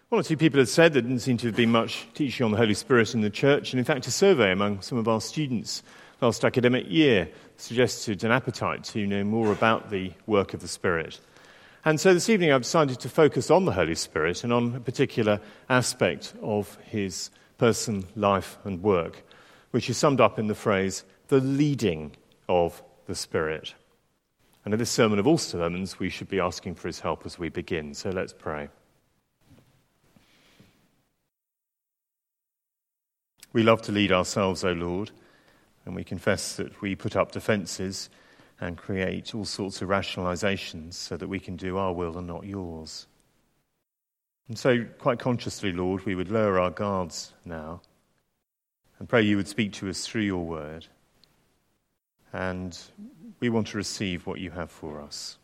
One or two people had said there didn't seem to have been much teaching on the Holy Spirit in the church, and in fact a survey among some of our students last academic year suggested an appetite to know more about the work of the Spirit. And so this evening I've decided to focus on the Holy Spirit and on a particular aspect of his person, life and work, which is summed up in the phrase, the leading of the Spirit. And in this sermon of all sermons, we should be asking for his help as we begin. So let's pray. We love to lead ourselves, O Lord, and we confess that we put up defences and create all sorts of rationalisations so that we can do our will and not yours. And so, quite consciously, Lord, we would lower our guards now and pray you would speak to us through your word. And we want to receive what you have for us.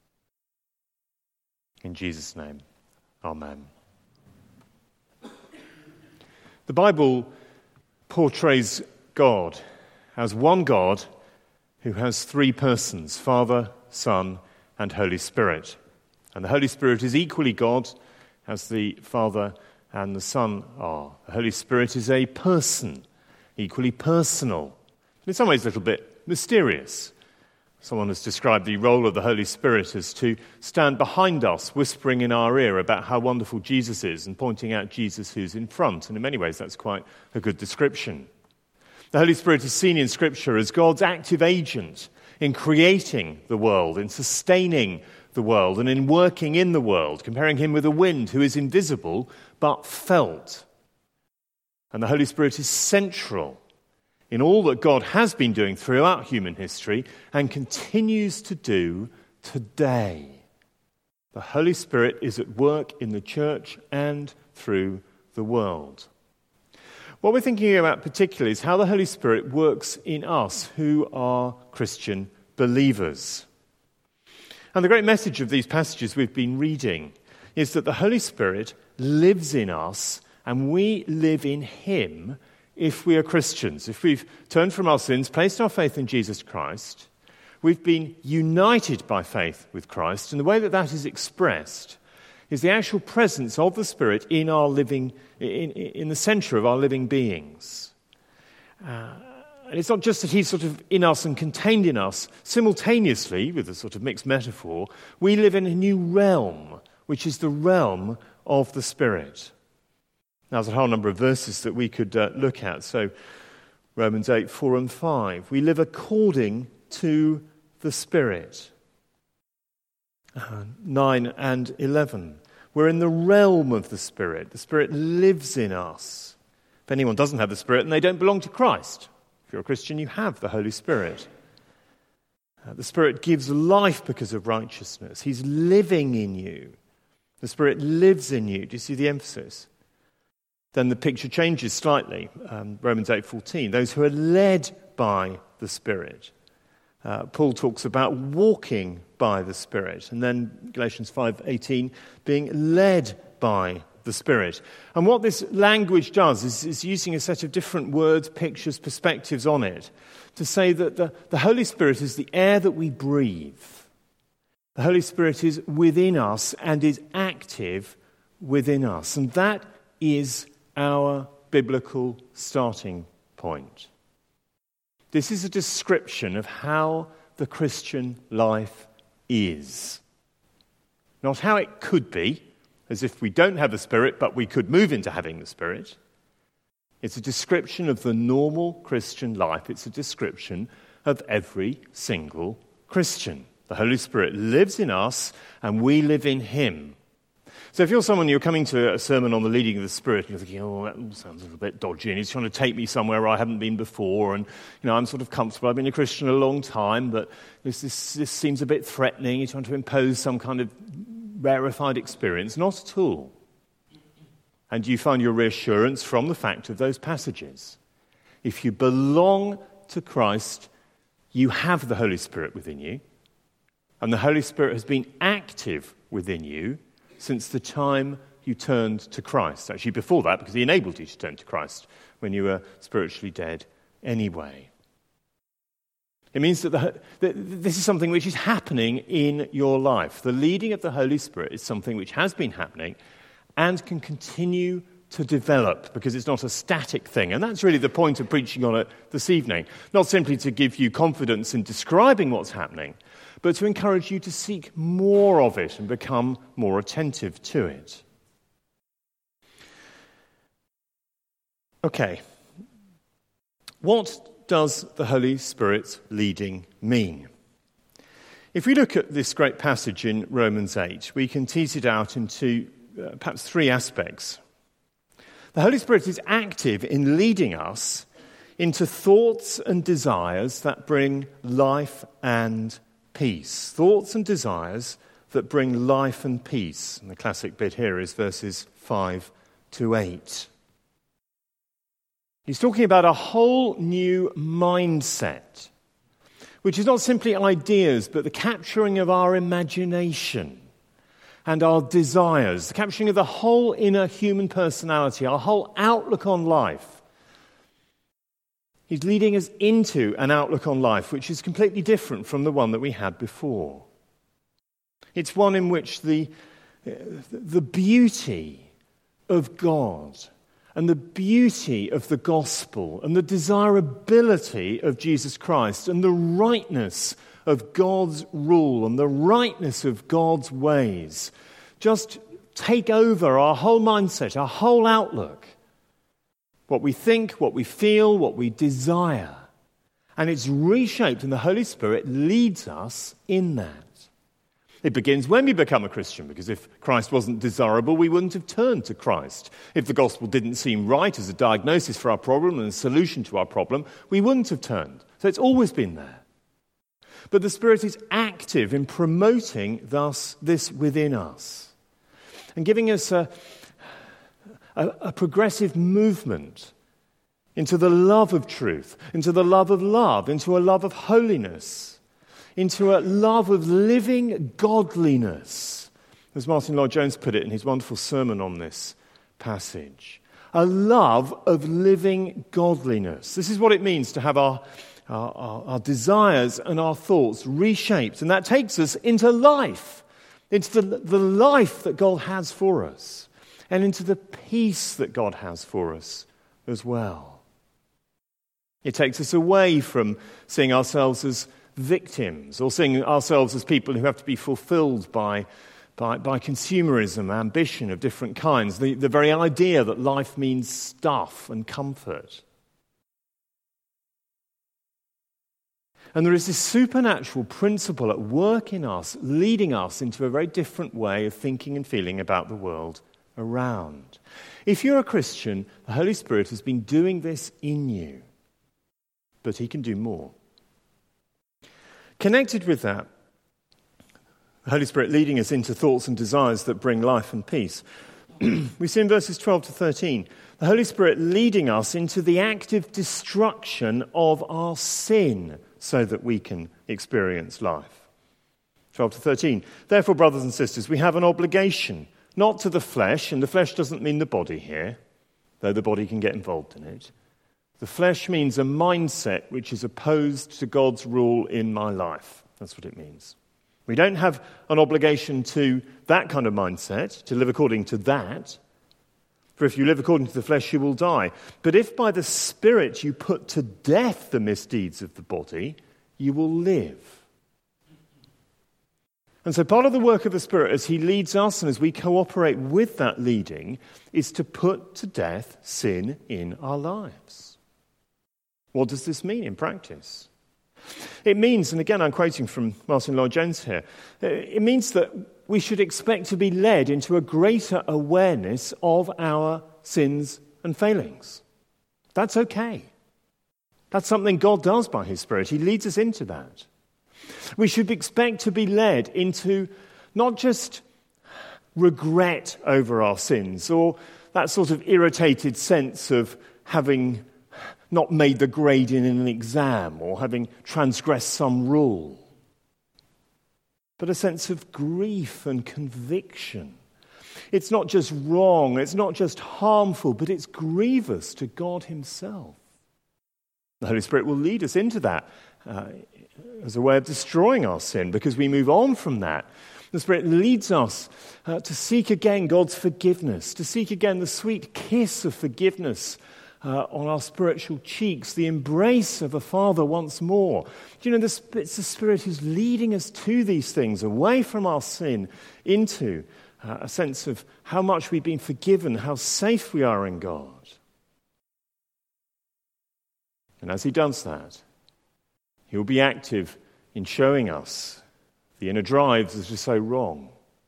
In Jesus' name, amen. The Bible portrays God as one God who has three persons, Father, Son, and Holy Spirit. And the Holy Spirit is equally God as the Father and the Son are. The Holy Spirit is a person, equally personal. In some ways a little bit mysterious. Someone has described the role of the Holy Spirit as to stand behind us, whispering in our ear about how wonderful Jesus is and pointing out Jesus who's in front. And in many ways, that's quite a good description. The Holy Spirit is seen in Scripture as God's active agent in creating the world, in sustaining the world, and in working in the world, comparing him with a wind who is invisible but felt. And the Holy Spirit is central in all that God has been doing throughout human history and continues to do today. The Holy Spirit is at work in the church and through the world. What we're thinking about particularly is how the Holy Spirit works in us who are Christian believers. And the great message of these passages we've been reading is that the Holy Spirit lives in us and we live in him if we are Christians. If we've turned from our sins, placed our faith in Jesus Christ, we've been united by faith with Christ, and the way that that is expressed is the actual presence of the Spirit in our living, in the centre of our living beings. And it's not just that he's sort of in us and contained in us. Simultaneously, with a sort of mixed metaphor, we live in a new realm, which is the realm of the Spirit. Now, there's a whole number of verses that we could look at. So, Romans 8, 4 and 5. We live according to the Spirit. 9 and 11. We're in the realm of the Spirit. The Spirit lives in us. If anyone doesn't have the Spirit, then they don't belong to Christ. If you're a Christian, you have the Holy Spirit. The Spirit gives life because of righteousness. He's living in you. The Spirit lives in you. Do you see the emphasis? Then the picture changes slightly. Romans 8:14, those who are led by the Spirit. Paul talks about walking by the Spirit. And then Galatians 5:18, being led by the Spirit. And what this language does is using a set of different words, pictures, perspectives on it to say that the Holy Spirit is the air that we breathe. The Holy Spirit is within us and is active within us. And that is our biblical starting point. This is a description of how the Christian life is. Not how it could be, as if we don't have the Spirit, but we could move into having the Spirit. It's a description of the normal Christian life. It's a description of every single Christian. The Holy Spirit lives in us, and we live in him. So if you're someone, you're coming to a sermon on the leading of the Spirit, and you're thinking, oh, that all sounds a little bit dodgy, and he's trying to take me somewhere where I haven't been before, and I'm sort of comfortable. I've been a Christian a long time, but this seems a bit threatening. He's trying to impose some kind of rarefied experience. Not at all. And you find your reassurance from the fact of those passages. If you belong to Christ, you have the Holy Spirit within you, and the Holy Spirit has been active within you since the time you turned to Christ. Actually, before that, because he enabled you to turn to Christ when you were spiritually dead anyway. It means that this is something which is happening in your life. The leading of the Holy Spirit is something which has been happening and can continue to develop, because it's not a static thing. And that's really the point of preaching on it this evening. Not simply to give you confidence in describing what's happening, but to encourage you to seek more of it and become more attentive to it. Okay. What does the Holy Spirit's leading mean? If we look at this great passage in Romans 8, we can tease it out into perhaps three aspects. The Holy Spirit is active in leading us into thoughts and desires that bring life and peace. Thoughts and desires that bring life and peace. And the classic bit here is verses 5 to 8. He's talking about a whole new mindset, which is not simply ideas, but the capturing of our imagination and our desires, the capturing of the whole inner human personality, our whole outlook on life. He's leading us into an outlook on life which is completely different from the one that we had before. It's one in which the beauty of God and the beauty of the gospel and the desirability of Jesus Christ and the rightness of God's rule and the rightness of God's ways just take over our whole mindset, our whole outlook. What we think, what we feel, what we desire. And it's reshaped, and the Holy Spirit leads us in that. It begins when we become a Christian, because if Christ wasn't desirable, we wouldn't have turned to Christ. If the gospel didn't seem right as a diagnosis for our problem and a solution to our problem, we wouldn't have turned. So it's always been there. But the Spirit is active in promoting thus this within us and giving us a progressive movement into the love of truth, into the love of love, into a love of holiness, into a love of living godliness, as Martin Lloyd-Jones put it in his wonderful sermon on this passage. A love of living godliness. This is what it means to have our desires and our thoughts reshaped, and that takes us into life, into the life that God has for us, and into the peace that God has for us as well. It takes us away from seeing ourselves as victims or seeing ourselves as people who have to be fulfilled by consumerism, ambition of different kinds, the very idea that life means stuff and comfort. And there is this supernatural principle at work in us, leading us into a very different way of thinking and feeling about the world around. If you're a Christian, the Holy Spirit has been doing this in you, but he can do more. Connected with that, the Holy Spirit leading us into thoughts and desires that bring life and peace. We see in verses 12 to 13, the Holy Spirit leading us into the active destruction of our sin so that we can experience life. 12 to 13, therefore, brothers and sisters, we have an obligation, not to the flesh, and the flesh doesn't mean the body here, though the body can get involved in it. The flesh means a mindset which is opposed to God's rule in my life. That's what it means. We don't have an obligation to that kind of mindset, to live according to that. For if you live according to the flesh, you will die. But if by the Spirit you put to death the misdeeds of the body, you will live. And so part of the work of the Spirit as he leads us and as we cooperate with that leading is to put to death sin in our lives. What does this mean in practice? It means, and again I'm quoting from Martin Lloyd-Jones here, it means that we should expect to be led into a greater awareness of our sins and failings. That's okay. That's something God does by his Spirit. He leads us into that. We should expect to be led into not just regret over our sins or that sort of irritated sense of having not made the grade in an exam or having transgressed some rule, but a sense of grief and conviction. It's not just wrong, it's not just harmful, but it's grievous to God himself. The Holy Spirit will lead us into that as a way of destroying our sin, because we move on from that The Spirit leads us to seek again God's forgiveness, to seek again the sweet kiss of forgiveness on our spiritual cheeks, the embrace of a Father once more. Do you know, it's the Spirit who's leading us to these things, away from our sin, into a sense of how much we've been forgiven, how safe we are in God. And as he does that, he will be active in showing us the inner drives that are so wrong,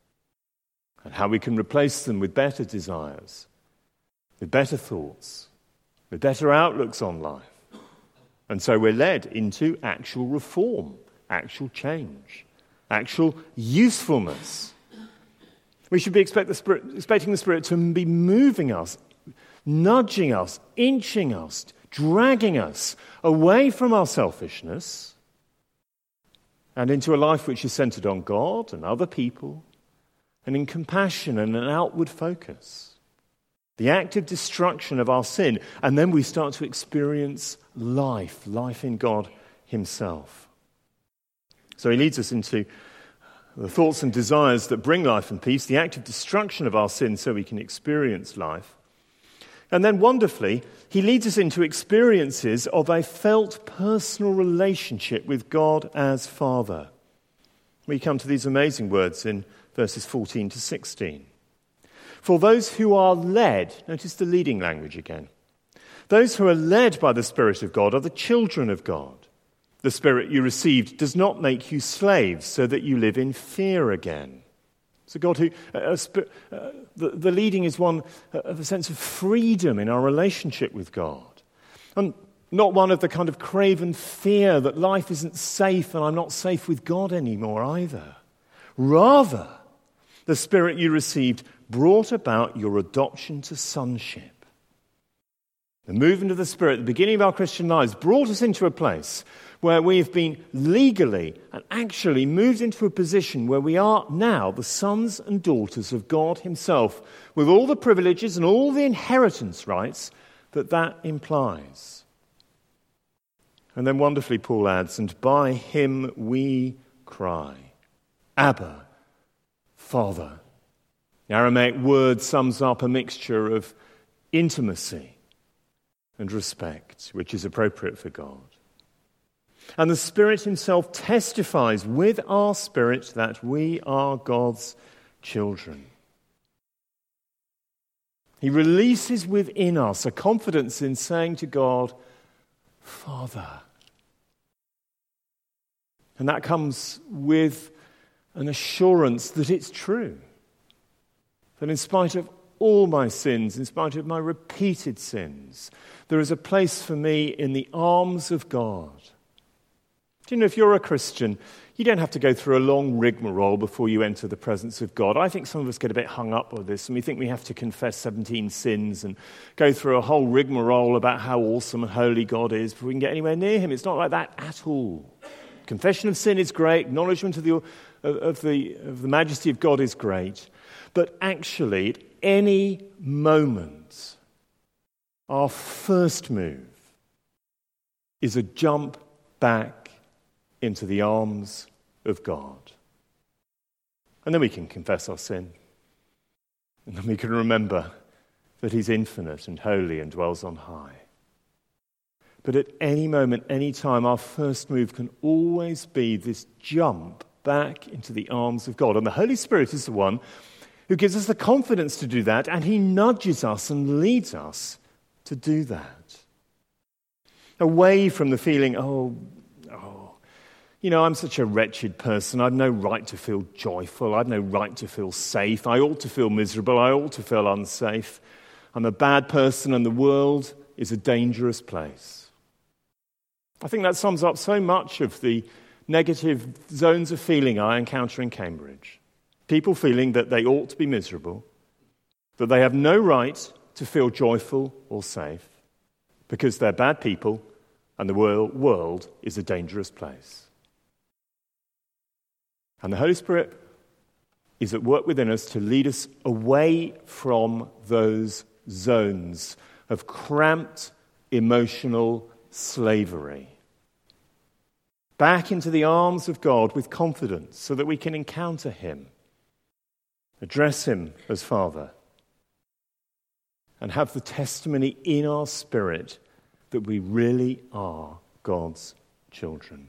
and how we can replace them with better desires, with better thoughts, with better outlooks on life. And so we're led into actual reform, actual change, actual usefulness. We should be expecting the Spirit to be moving us, nudging us, inching us, dragging us away from our selfishness and into a life which is centered on God and other people, and in compassion and an outward focus. The active destruction of our sin, and then we start to experience life in God himself. So he leads us into the thoughts and desires that bring life and peace, the active destruction of our sin so we can experience life. And then wonderfully, he leads us into experiences of a felt personal relationship with God as Father. We come to these amazing words in verses 14 to 16. For those who are led, notice the leading language again. Those who are led by the Spirit of God are the children of God. The Spirit you received does not make you slaves so that you live in fear again. So God, the leading is one of a sense of freedom in our relationship with God. And not one of the kind of craven fear that life isn't safe and I'm not safe with God anymore either. Rather, the Spirit you received brought about your adoption to sonship. The movement of the Spirit at the beginning of our Christian lives brought us into a place where we have been legally and actually moved into a position where we are now the sons and daughters of God himself, with all the privileges and all the inheritance rights that implies. And then wonderfully Paul adds, and by him we cry, Abba, Father. The Aramaic word sums up a mixture of intimacy and respect, which is appropriate for God. And the Spirit himself testifies with our spirit that we are God's children. He releases within us a confidence in saying to God, Father. And that comes with an assurance that it's true. That in spite of all my sins, in spite of my repeated sins, there is a place for me in the arms of God. Do you know, if you're a Christian, you don't have to go through a long rigmarole before you enter the presence of God. I think some of us get a bit hung up with this, and we think we have to confess 17 sins and go through a whole rigmarole about how awesome and holy God is before we can get anywhere near him. It's not like that at all. Confession of sin is great. Acknowledgement of the majesty of God is great. But actually, at any moment, our first move is a jump back into the arms of God. And then we can confess our sin. And then we can remember that he's infinite and holy and dwells on high. But at any moment, any time, our first move can always be this jump back into the arms of God. And the Holy Spirit is the one who gives us the confidence to do that, and he nudges us and leads us to do that. Away from the feeling, I'm such a wretched person. I've no right to feel joyful. I've no right to feel safe. I ought to feel miserable. I ought to feel unsafe. I'm a bad person and the world is a dangerous place. I think that sums up so much of the negative zones of feeling I encounter in Cambridge. People feeling that they ought to be miserable, that they have no right to feel joyful or safe because they're bad people and the world is a dangerous place. And the Holy Spirit is at work within us to lead us away from those zones of cramped emotional slavery, back into the arms of God with confidence so that we can encounter him address him as Father, and have the testimony in our spirit that we really are God's children.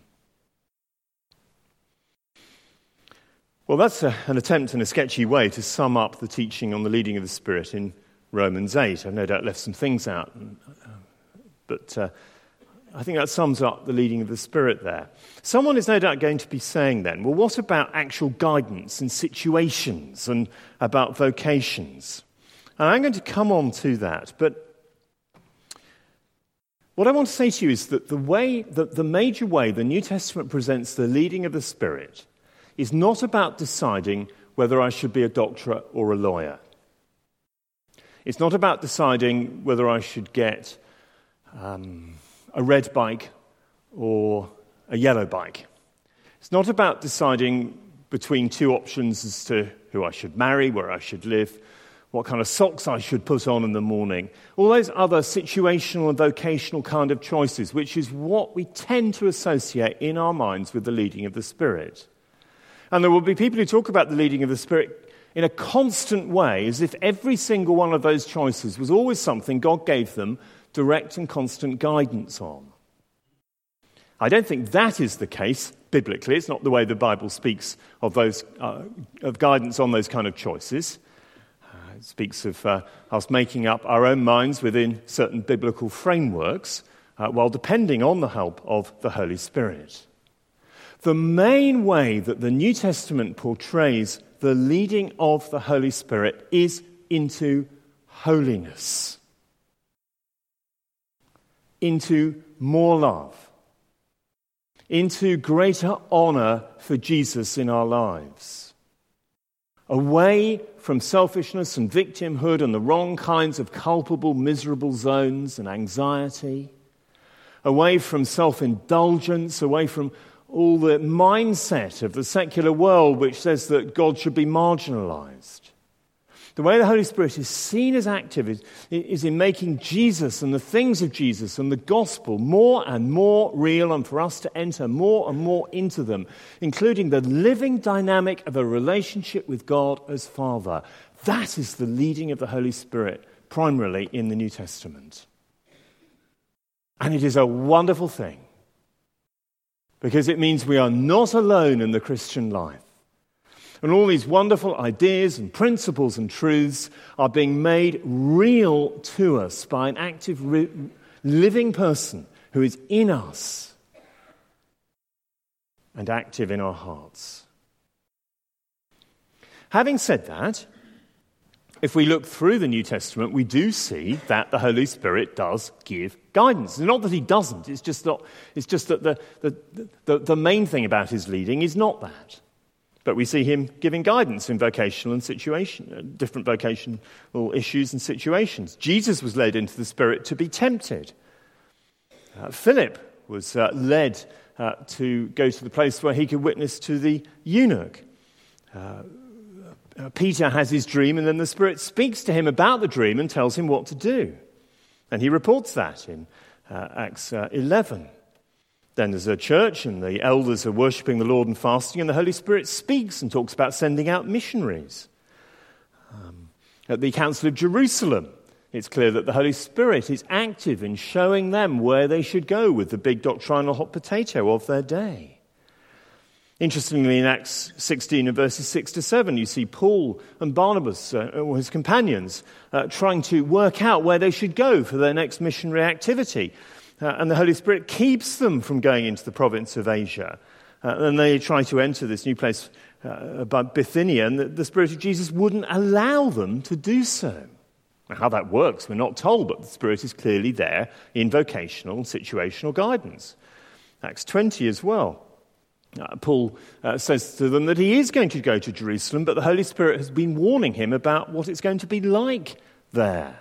Well, that's an attempt in a sketchy way to sum up the teaching on the leading of the Spirit in Romans 8. I've no doubt left some things out, but I think that sums up the leading of the Spirit there. Someone is no doubt going to be saying then, well, what about actual guidance and situations and about vocations? And I'm going to come on to that, but what I want to say to you is that the major way the New Testament presents the leading of the Spirit is not about deciding whether I should be a doctor or a lawyer. It's not about deciding whether I should get a red bike or a yellow bike. It's not about deciding between two options as to who I should marry, where I should live, what kind of socks I should put on in the morning. All those other situational and vocational kind of choices, which is what we tend to associate in our minds with the leading of the Spirit. And there will be people who talk about the leading of the Spirit in a constant way, as if every single one of those choices was always something God gave them direct and constant guidance on. I don't think that is the case biblically. It's not the way the Bible speaks of those of guidance on those kind of choices. It speaks of us making up our own minds within certain biblical frameworks while depending on the help of the Holy Spirit. The main way that the New Testament portrays the leading of the Holy Spirit is into holiness, into more love, into greater honor for Jesus in our lives, away from selfishness and victimhood and the wrong kinds of culpable, miserable zones and anxiety, away from self-indulgence, away from all the mindset of the secular world which says that God should be marginalized. The way the Holy Spirit is seen as active is in making Jesus and the things of Jesus and the gospel more and more real, and for us to enter more and more into them, including the living dynamic of a relationship with God as Father. That is the leading of the Holy Spirit, primarily in the New Testament. And it is a wonderful thing, because it means we are not alone in the Christian life. And all these wonderful ideas and principles and truths are being made real to us by an active, living person who is in us and active in our hearts. Having said that, if we look through the New Testament, we do see that the Holy Spirit does give guidance. It's not that he doesn't, it's just that the main thing about his leading is not that. But we see him giving guidance in vocational and different vocational issues and situations. Jesus was led into the Spirit to be tempted. Philip was led to go to the place where he could witness to the eunuch. Peter has his dream, and then the Spirit speaks to him about the dream and tells him what to do. And he reports that in Acts 11. Then there's a church, and the elders are worshipping the Lord and fasting, and the Holy Spirit speaks and talks about sending out missionaries. At the Council of Jerusalem, it's clear that the Holy Spirit is active in showing them where they should go with the big doctrinal hot potato of their day. Interestingly, in Acts 16 and verses 6 to 7, you see Paul and Barnabas, or his companions, trying to work out where they should go for their next missionary activity. And the Holy Spirit keeps them from going into the province of Asia. And they try to enter this new place by Bithynia, and the Spirit of Jesus wouldn't allow them to do so. Now, how that works, we're not told, but the Spirit is clearly there in vocational and situational guidance. Acts 20 as well. Paul says to them that he is going to go to Jerusalem, but the Holy Spirit has been warning him about what it's going to be like there.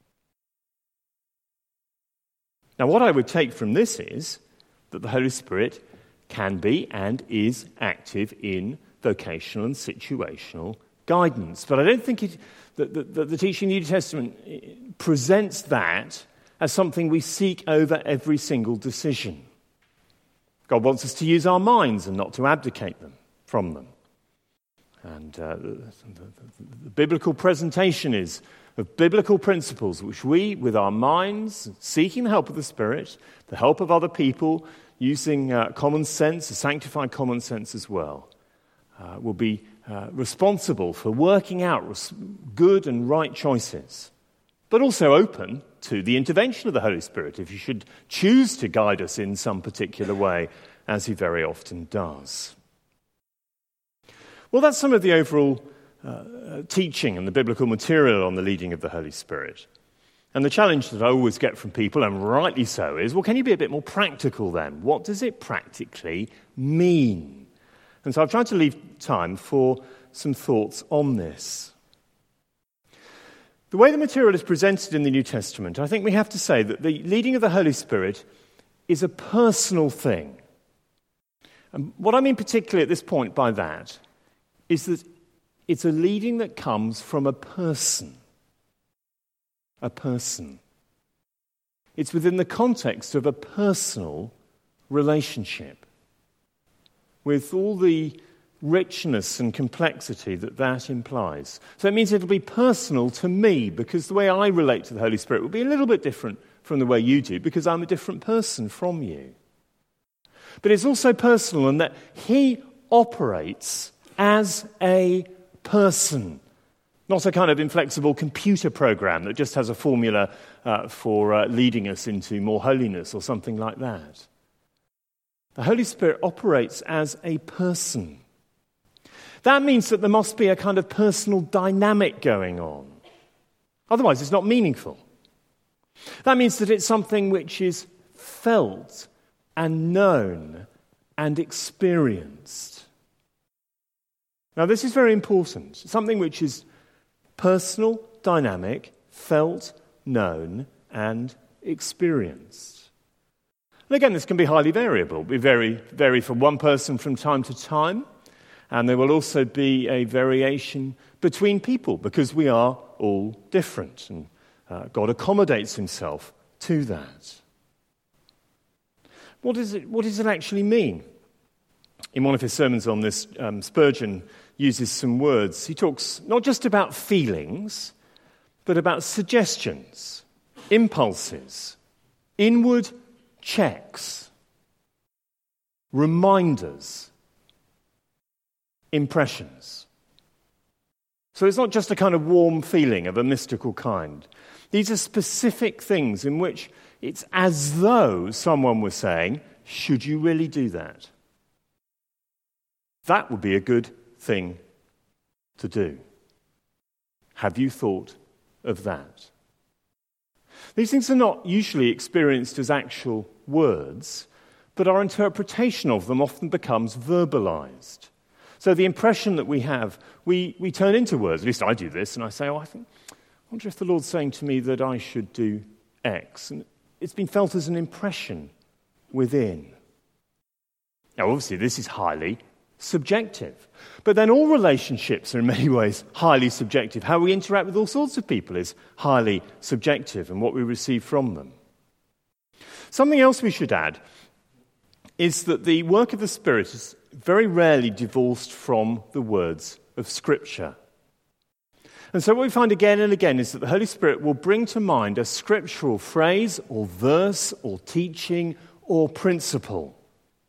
Now, what I would take from this is that the Holy Spirit can be and is active in vocational and situational guidance. But I don't think the teaching of the New Testament presents that as something we seek over every single decision. God wants us to use our minds and not to abdicate them from them. And the biblical presentation is of biblical principles which we, with our minds, seeking the help of the Spirit, the help of other people, using common sense, a sanctified common sense as well, will be responsible for working out good and right choices, but also open to the intervention of the Holy Spirit if He should choose to guide us in some particular way, as He very often does. Well, that's some of the overall teaching and the biblical material on the leading of the Holy Spirit. And the challenge that I always get from people, and rightly so, is, well, can you be a bit more practical then? What does it practically mean? And so I've tried to leave time for some thoughts on this. The way the material is presented in the New Testament, I think we have to say that the leading of the Holy Spirit is a personal thing. And what I mean particularly at this point by that is that it's a leading that comes from a person. A person. It's within the context of a personal relationship, with all the richness and complexity that implies. So it means it'll be personal to me, because the way I relate to the Holy Spirit will be a little bit different from the way you do, because I'm a different person from you. But it's also personal in that He operates as a person, not a kind of inflexible computer program that just has a formula for leading us into more holiness or something like that. The Holy Spirit operates as a person. That means that there must be a kind of personal dynamic going on. Otherwise, it's not meaningful. That means that it's something which is felt and known and experienced. Now, this is very important. Something which is personal, dynamic, felt, known, and experienced. And again, this can be highly variable. It will vary from one person from time to time, and there will also be a variation between people, because we are all different, and God accommodates Himself to that. What does it actually mean? In one of his sermons on this, Spurgeon uses some words. He talks not just about feelings, but about suggestions, impulses, inward checks, reminders, impressions. So it's not just a kind of warm feeling of a mystical kind. These are specific things in which it's as though someone was saying, should you really do that? That would be a good thing to do. Have you thought of that? These things are not usually experienced as actual words, but our interpretation of them often becomes verbalized. So the impression that we have, we turn into words. At least I do this, and I say, I wonder if the Lord's saying to me that I should do X. And it's been felt as an impression within. Now, obviously, this is highly subjective. But then all relationships are in many ways highly subjective. How we interact with all sorts of people is highly subjective, and what we receive from them. Something else we should add is that the work of the Spirit is very rarely divorced from the words of Scripture. And so what we find again and again is that the Holy Spirit will bring to mind a scriptural phrase or verse or teaching or principle.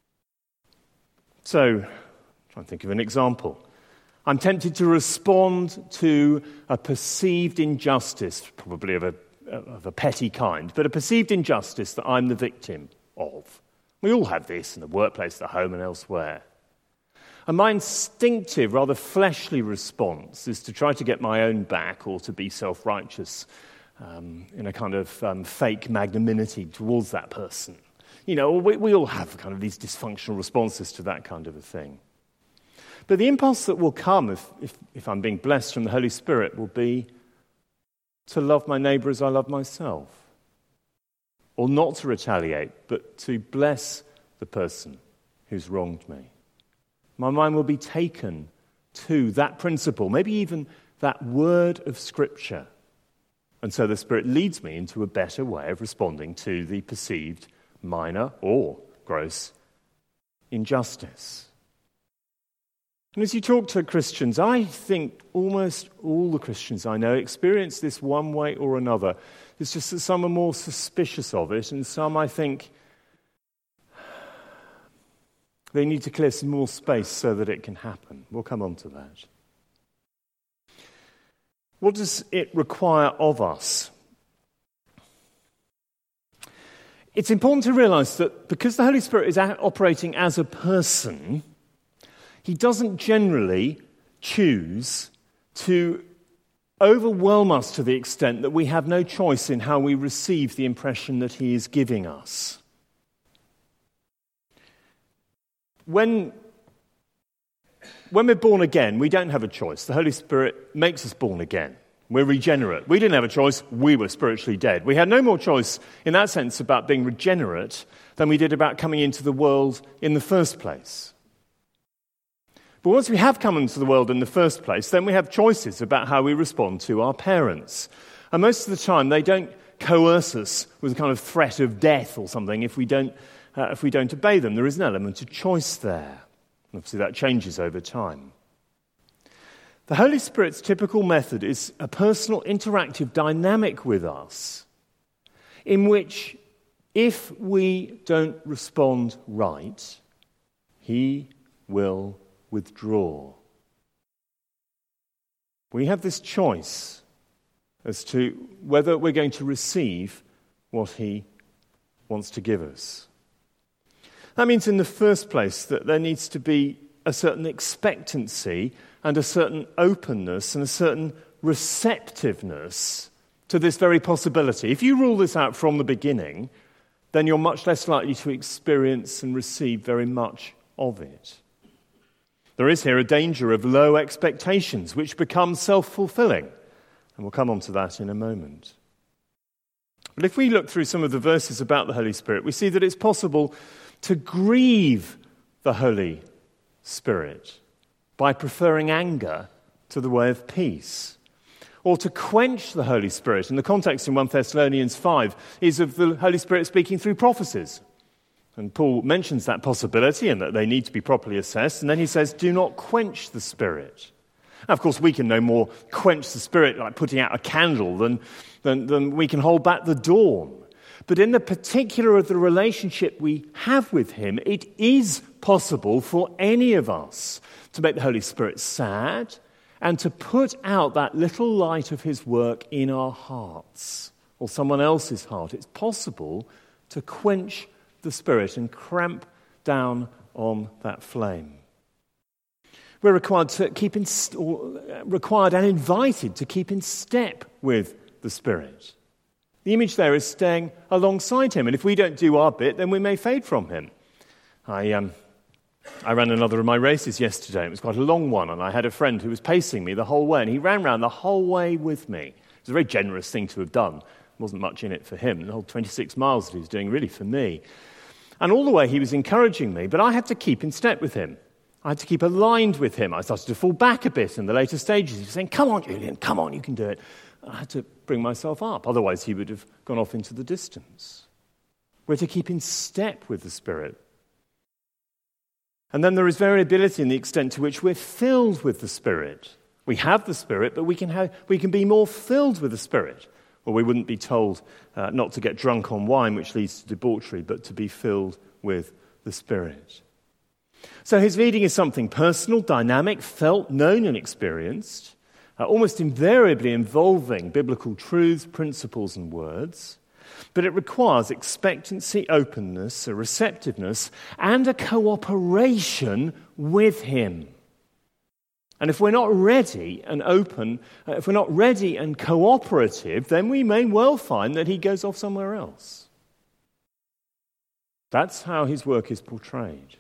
So, try and think of an example. I'm tempted to respond to a perceived injustice, probably of a petty kind, but a perceived injustice that I'm the victim of. We all have this in the workplace, the home, and elsewhere. And my instinctive, rather fleshly response is to try to get my own back or to be self-righteous in a kind of fake magnanimity towards that person. You know, we all have kind of these dysfunctional responses to that kind of a thing. But the impulse that will come if I'm being blessed from the Holy Spirit will be to love my neighbour as I love myself. Or not to retaliate, but to bless the person who's wronged me. My mind will be taken to that principle, maybe even that word of Scripture. And so the Spirit leads me into a better way of responding to the perceived minor or gross injustice. And as you talk to Christians, I think almost all the Christians I know experience this one way or another. It's just that some are more suspicious of it, and some, I think, they need to clear some more space so that it can happen. We'll come on to that. What does it require of us? It's important to realize that because the Holy Spirit is operating as a person, he doesn't generally choose to overwhelm us to the extent that we have no choice in how we receive the impression that he is giving us. When we're born again, we don't have a choice. The Holy Spirit makes us born again. We're regenerate. We didn't have a choice. We were spiritually dead. We had no more choice in that sense about being regenerate than we did about coming into the world in the first place. But once we have come into the world in the first place, then we have choices about how we respond to our parents. And most of the time, they don't coerce us with a kind of threat of death or something if we don't obey them. There is an element of choice there. Obviously, that changes over time. The Holy Spirit's typical method is a personal, interactive dynamic with us, in which, if we don't respond right, he will withdraw. We have this choice as to whether we're going to receive what he wants to give us. That means, in the first place, that there needs to be a certain expectancy and a certain openness and a certain receptiveness to this very possibility. If you rule this out from the beginning, then you're much less likely to experience and receive very much of it. There is here a danger of low expectations, which become self-fulfilling. And we'll come on to that in a moment. But if we look through some of the verses about the Holy Spirit, we see that it's possible to grieve the Holy Spirit by preferring anger to the way of peace. Or to quench the Holy Spirit. And the context in 1 Thessalonians 5 is of the Holy Spirit speaking through prophecies. And Paul mentions that possibility and that they need to be properly assessed. And then he says, do not quench the Spirit. Now, of course, we can no more quench the Spirit like putting out a candle than we can hold back the dawn. But in the particular of the relationship we have with him, it is possible for any of us to make the Holy Spirit sad and to put out that little light of his work in our hearts or someone else's heart. It's possible to quench the Spirit and cramp down on that flame. We're required and invited to keep in step with the Spirit. The image there is staying alongside him, and if we don't do our bit, then we may fade from him. I ran another of my races yesterday. It was quite a long one, and I had a friend who was pacing me the whole way, and he ran around the whole way with me. It was a very generous thing to have done. There wasn't much in it for him. The whole 26 miles that he was doing, really, for me. And all the way he was encouraging me, but I had to keep in step with him. I had to keep aligned with him. I started to fall back a bit in the later stages. He was saying, come on, Julian, come on, you can do it. I had to bring myself up. Otherwise, he would have gone off into the distance. We're to keep in step with the Spirit. And then there is variability in the extent to which we're filled with the Spirit. We have the Spirit, but we can be more filled with the Spirit. Or we wouldn't be told not to get drunk on wine, which leads to debauchery, but to be filled with the Spirit. So his leading is something personal, dynamic, felt, known, and experienced, almost invariably involving biblical truths, principles, and words. But it requires expectancy, openness, a receptiveness, and a cooperation with him. And if we're not ready and open, if we're not ready and cooperative, then we may well find that he goes off somewhere else. That's how his work is portrayed.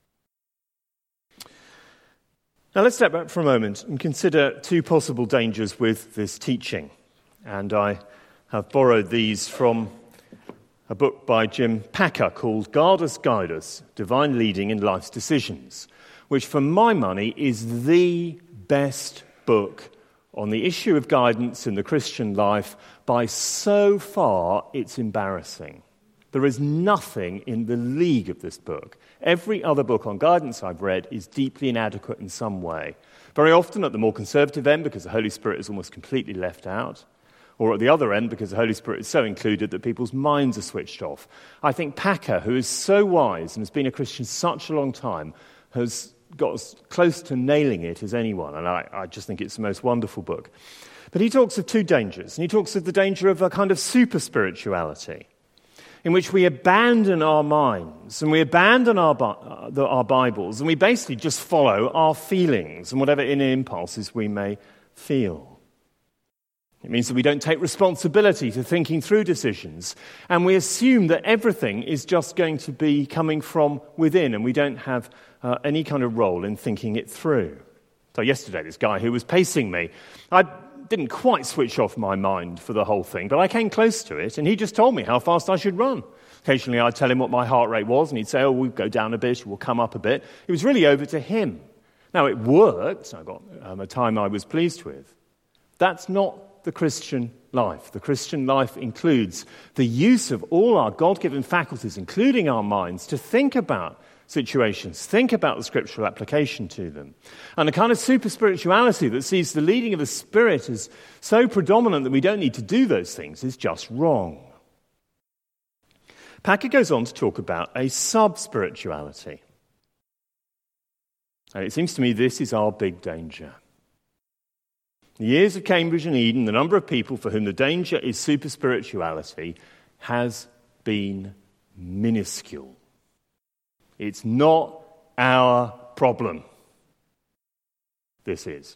Now let's step back for a moment and consider two possible dangers with this teaching. And I have borrowed these from a book by Jim Packer called Guard Us, Guide Us, Divine Leading in Life's Decisions, which for my money is the best book on the issue of guidance in the Christian life. By so far, it's embarrassing. There is nothing in the league of this book. Every other book on guidance I've read is deeply inadequate in some way. Very often at the more conservative end, because the Holy Spirit is almost completely left out, or at the other end, because the Holy Spirit is so included that people's minds are switched off. I think Packer, who is so wise and has been a Christian such a long time, has got as close to nailing it as anyone, and I just think it's the most wonderful book. But he talks of two dangers, and he talks of the danger of a kind of super-spirituality, in which we abandon our minds and we abandon our Bibles and we basically just follow our feelings and whatever inner impulses we may feel. It means that we don't take responsibility for thinking through decisions, and we assume that everything is just going to be coming from within, and we don't have any kind of role in thinking it through. So yesterday, this guy who was pacing me, I didn't quite switch off my mind for the whole thing, but I came close to it, and he just told me how fast I should run. Occasionally, I'd tell him what my heart rate was, and he'd say, we'll go down a bit, we'll come up a bit. It was really over to him. Now, it worked. I got a time I was pleased with. That's not the Christian life. The Christian life includes the use of all our God-given faculties, including our minds, to think about situations, think about the scriptural application to them. And a kind of super-spirituality that sees the leading of the Spirit as so predominant that we don't need to do those things is just wrong. Packer goes on to talk about a sub-spirituality. And it seems to me this is our big danger. The years of Cambridge and Eden, the number of people for whom the danger is super-spirituality has been minuscule. It's not our problem. This is.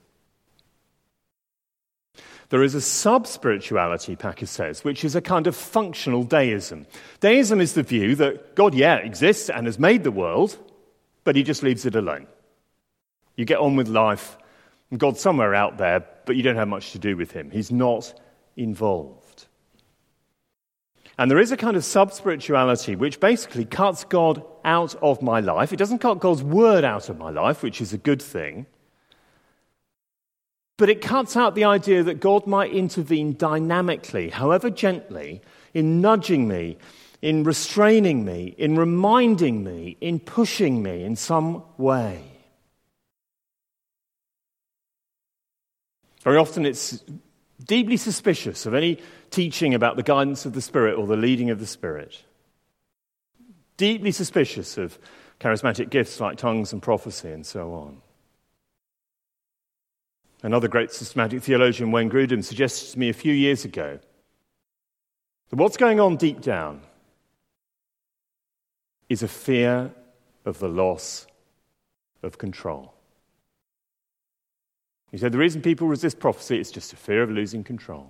There is a sub-spirituality, Packer says, which is a kind of functional deism. Deism is the view that God, exists and has made the world, but he just leaves it alone. You get on with life, and God's somewhere out there, but you don't have much to do with him. He's not involved. And there is a kind of sub-spirituality which basically cuts God out of my life. It doesn't cut God's word out of my life, which is a good thing. But it cuts out the idea that God might intervene dynamically, however gently, in nudging me, in restraining me, in reminding me, in pushing me in some way. Very often it's deeply suspicious of any teaching about the guidance of the Spirit or the leading of the Spirit. Deeply suspicious of charismatic gifts like tongues and prophecy and so on. Another great systematic theologian, Wayne Grudem, suggested to me a few years ago that what's going on deep down is a fear of the loss of control. He said the reason people resist prophecy is just a fear of losing control.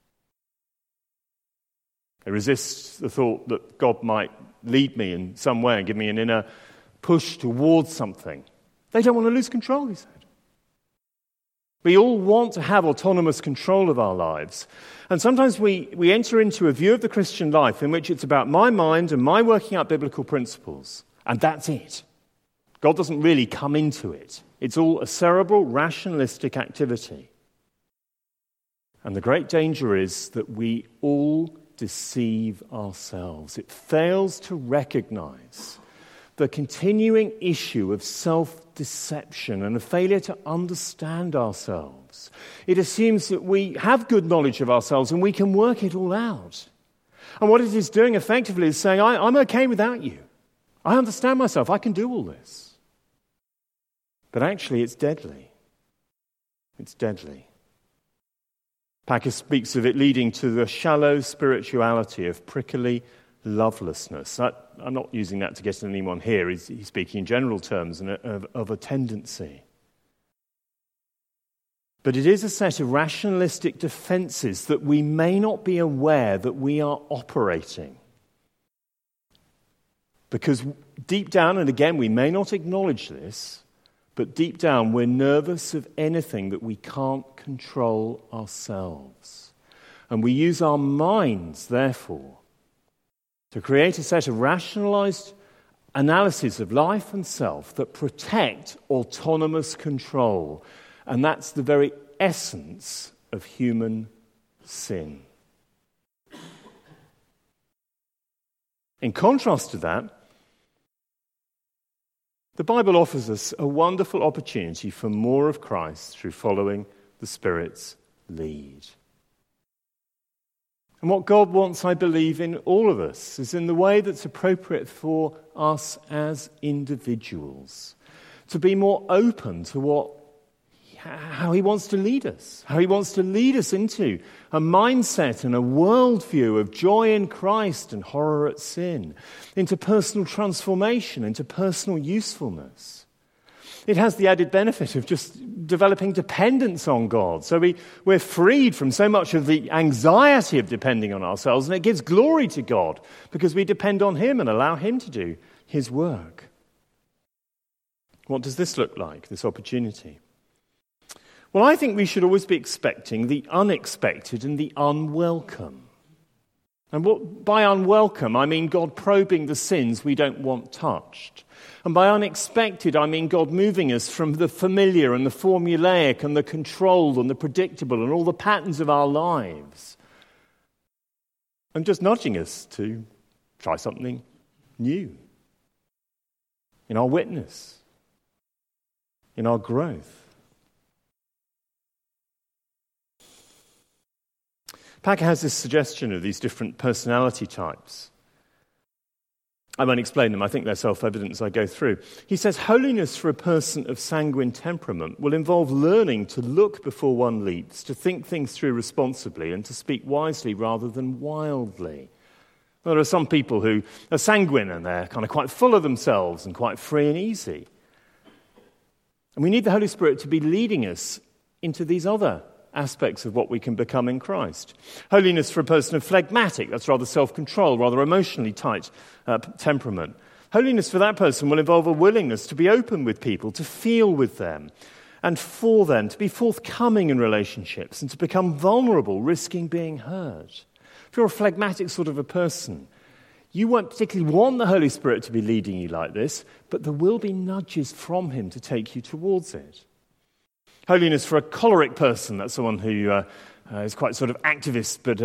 They resist the thought that God might lead me in some way and give me an inner push towards something. They don't want to lose control, he said. We all want to have autonomous control of our lives. And sometimes we enter into a view of the Christian life in which it's about my mind and my working out biblical principles. And that's it. God doesn't really come into it. It's all a cerebral, rationalistic activity. And the great danger is that we all deceive ourselves. It fails to recognize the continuing issue of self-deception and a failure to understand ourselves. It assumes that we have good knowledge of ourselves and we can work it all out. And what it is doing effectively is saying, I'm okay without you. I understand myself. I can do all this. But actually, it's deadly. It's deadly. Packer speaks of it leading to the shallow spirituality of prickly lovelessness. I'm not using that to get anyone here. He's speaking in general terms of a tendency. But it is a set of rationalistic defenses that we may not be aware that we are operating. Because deep down, and again, we may not acknowledge this, but deep down, we're nervous of anything that we can't control ourselves. And we use our minds, therefore, to create a set of rationalized analyses of life and self that protect autonomous control. And that's the very essence of human sin. In contrast to that, the Bible offers us a wonderful opportunity for more of Christ through following the Spirit's lead. And what God wants, I believe, in all of us is in the way that's appropriate for us as individuals, to be more open to how he wants to lead us, how he wants to lead us into a mindset and a worldview of joy in Christ and horror at sin, into personal transformation, into personal usefulness. It has the added benefit of just developing dependence on God. So we're freed from so much of the anxiety of depending on ourselves, and it gives glory to God because we depend on him and allow him to do his work. What does this look like, this opportunity? Well, I think we should always be expecting the unexpected and the unwelcome. And by unwelcome, I mean God probing the sins we don't want touched. And by unexpected, I mean God moving us from the familiar and the formulaic and the controlled and the predictable and all the patterns of our lives. And just nudging us to try something new in our witness, in our growth. Packer has this suggestion of these different personality types. I won't explain them. I think they're self-evident as I go through. He says, holiness for a person of sanguine temperament will involve learning to look before one leaps, to think things through responsibly, and to speak wisely rather than wildly. There are some people who are sanguine and they're kind of quite full of themselves and quite free and easy. And we need the Holy Spirit to be leading us into these other aspects of what we can become in Christ. Holiness for a person of phlegmatic, that's rather self-control, rather emotionally tight temperament. Holiness for that person will involve a willingness to be open with people, to feel with them, and for them, to be forthcoming in relationships and to become vulnerable, risking being hurt. If you're a phlegmatic sort of a person, you won't particularly want the Holy Spirit to be leading you like this, but there will be nudges from him to take you towards it. Holiness for a choleric person, that's someone who is quite sort of activist, but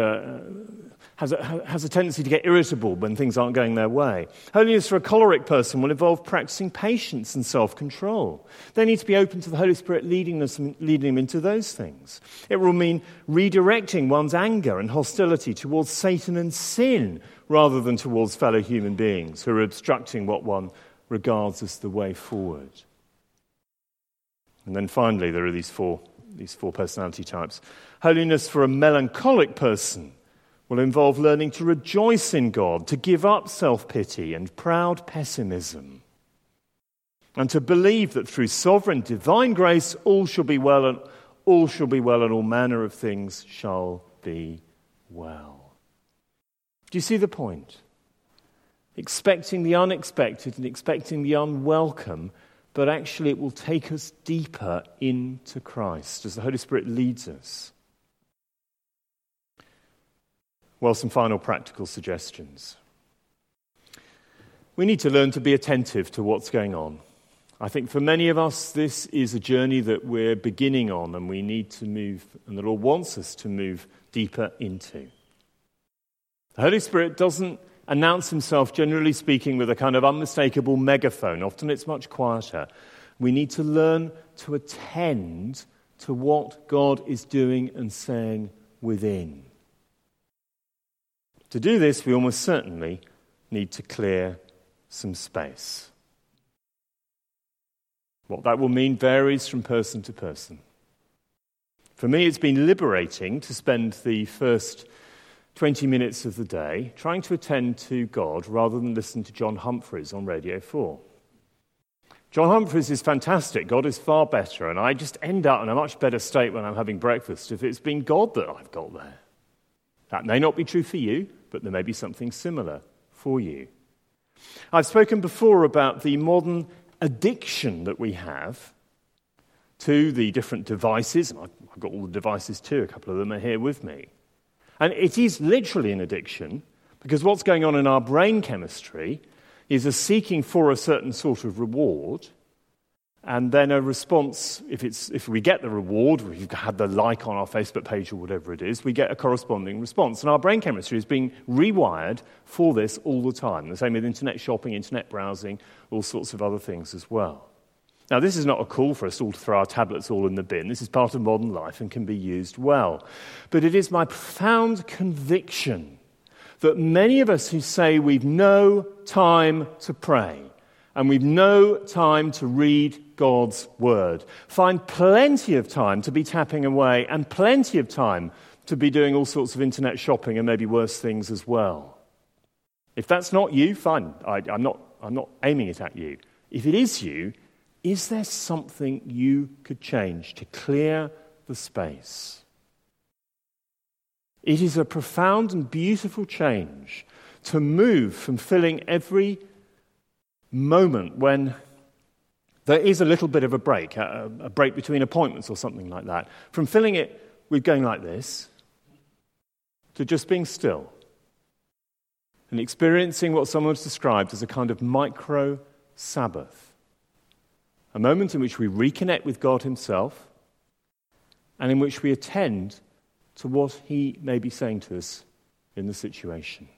has a tendency to get irritable when things aren't going their way. Holiness for a choleric person will involve practicing patience and self-control. They need to be open to the Holy Spirit leading them into those things. It will mean redirecting one's anger and hostility towards Satan and sin rather than towards fellow human beings who are obstructing what one regards as the way forward. And then finally, there are these four personality types. Holiness for a melancholic person will involve learning to rejoice in God, to give up self-pity and proud pessimism, and to believe that through sovereign divine grace all shall be well, and all manner of things shall be well. Do you see the point? Expecting the unexpected and expecting the unwelcome, but actually it will take us deeper into Christ as the Holy Spirit leads us. Well, some final practical suggestions. We need to learn to be attentive to what's going on. I think for many of us, this is a journey that we're beginning on and we need to move, and the Lord wants us to move deeper into. The Holy Spirit doesn't announce himself, generally speaking, with a kind of unmistakable megaphone. Often it's much quieter. We need to learn to attend to what God is doing and saying within. To do this, we almost certainly need to clear some space. What that will mean varies from person to person. For me, it's been liberating to spend the first 20 minutes of the day trying to attend to God rather than listen to John Humphreys on Radio 4. John Humphreys is fantastic. God is far better, and I just end up in a much better state when I'm having breakfast if it's been God that I've got there. That may not be true for you, but there may be something similar for you. I've spoken before about the modern addiction that we have to the different devices. I've got all the devices too. A couple of them are here with me. And it is literally an addiction because what's going on in our brain chemistry is a seeking for a certain sort of reward. And then a response, if we get the reward, if we've had the like on our Facebook page or whatever it is, we get a corresponding response. And our brain chemistry is being rewired for this all the time. The same with internet shopping, internet browsing, all sorts of other things as well. Now, this is not a call for us all to throw our tablets all in the bin. This is part of modern life and can be used well. But it is my profound conviction that many of us who say we've no time to pray and we've no time to read God's word find plenty of time to be tapping away and plenty of time to be doing all sorts of internet shopping and maybe worse things as well. If that's not you, fine. I'm not aiming it at you. If it is you, is there something you could change to clear the space? It is a profound and beautiful change to move from filling every moment when there is a little bit of a break between appointments or something like that, from filling it with going like this to just being still and experiencing what someone has described as a kind of micro-Sabbath. A moment in which we reconnect with God himself and in which we attend to what he may be saying to us in the situation.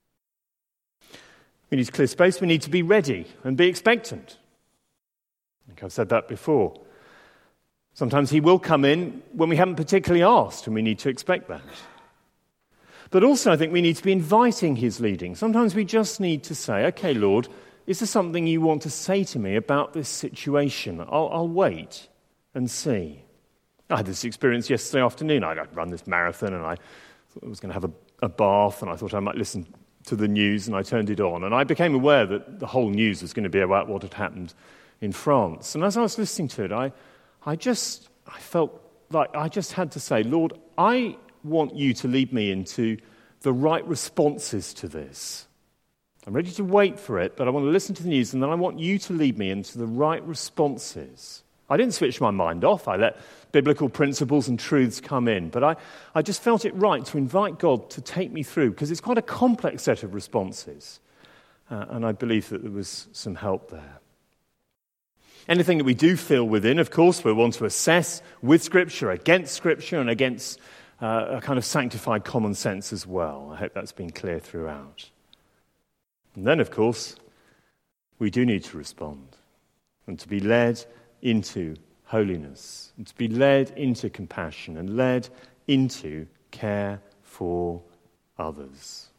We need to clear space. We need to be ready and be expectant. I think I've said that before. Sometimes he will come in when we haven't particularly asked, and we need to expect that. But also I think we need to be inviting his leading. Sometimes we just need to say, okay, Lord, is there something you want to say to me about this situation? I'll wait and see. I had this experience yesterday afternoon. I'd run this marathon and I thought I was going to have a bath and I thought I might listen to the news and I turned it on. And I became aware that the whole news was going to be about what had happened in France. And as I was listening to it, I felt like I just had to say, Lord, I want you to lead me into the right responses to this. I'm ready to wait for it, but I want to listen to the news, and then I want you to lead me into the right responses. I didn't switch my mind off. I let biblical principles and truths come in, but I just felt it right to invite God to take me through, because it's quite a complex set of responses, and I believe that there was some help there. Anything that we do feel within, of course, we want to assess with Scripture, against Scripture, and against a kind of sanctified common sense as well. I hope that's been clear throughout. And then, of course, we do need to respond and to be led into holiness and to be led into compassion and led into care for others.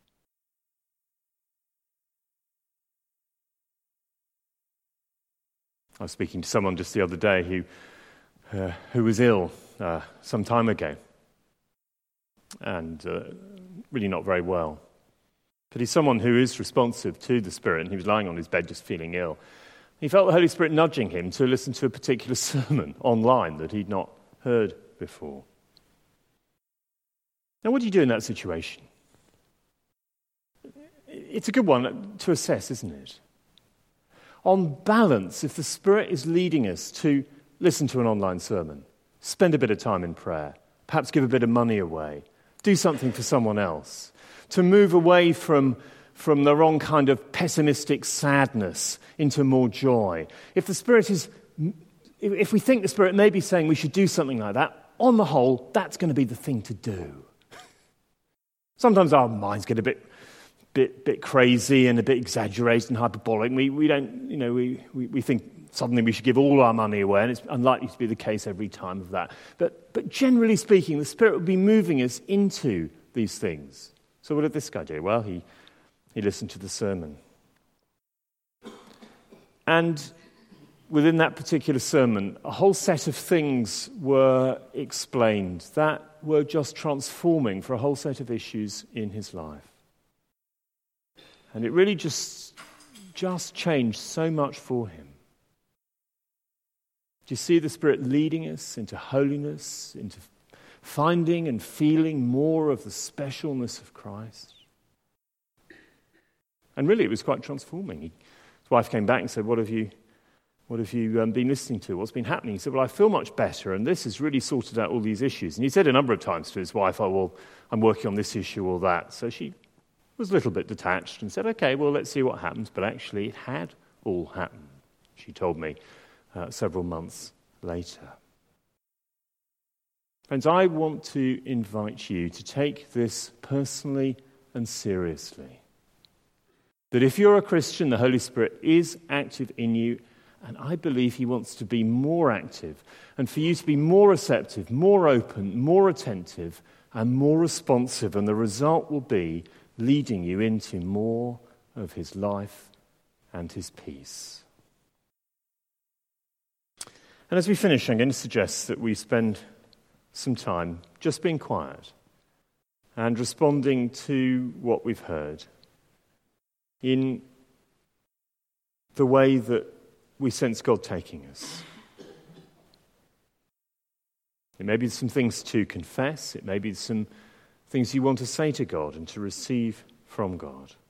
I was speaking to someone just the other day who was ill some time ago and really not very well. But he's someone who is responsive to the Spirit, and he was lying on his bed just feeling ill. He felt the Holy Spirit nudging him to listen to a particular sermon online that he'd not heard before. Now, what do you do in that situation? It's a good one to assess, isn't it? On balance, if the Spirit is leading us to listen to an online sermon, spend a bit of time in prayer, perhaps give a bit of money away, do something for someone else, to move away from the wrong kind of pessimistic sadness into more joy. If we think the Spirit may be saying we should do something like that, on the whole, that's going to be the thing to do. Sometimes our minds get a bit crazy and a bit exaggerated and hyperbolic. We think suddenly we should give all our money away, and it's unlikely to be the case every time of that. But generally speaking, the Spirit will be moving us into these things. So what did this guy do? Well, he listened to the sermon. And within that particular sermon, a whole set of things were explained that were just transforming for a whole set of issues in his life. And it really just changed so much for him. Do you see the Spirit leading us into holiness, into finding and feeling more of the specialness of Christ? And really, it was quite transforming. His wife came back and said, What have you been listening to? What's been happening? He said, well, I feel much better, and this has really sorted out all these issues. And he said a number of times to his wife, oh, well, I'm working on this issue or that. So she was a little bit detached and said, okay, well, let's see what happens. But actually, it had all happened, she told me, several months later. Friends, I want to invite you to take this personally and seriously. That if you're a Christian, the Holy Spirit is active in you, and I believe he wants to be more active, and for you to be more receptive, more open, more attentive, and more responsive, and the result will be leading you into more of his life and his peace. And as we finish, I'm going to suggest that we spend some time just being quiet and responding to what we've heard in the way that we sense God taking us. It may be some things to confess. It may be some things you want to say to God and to receive from God.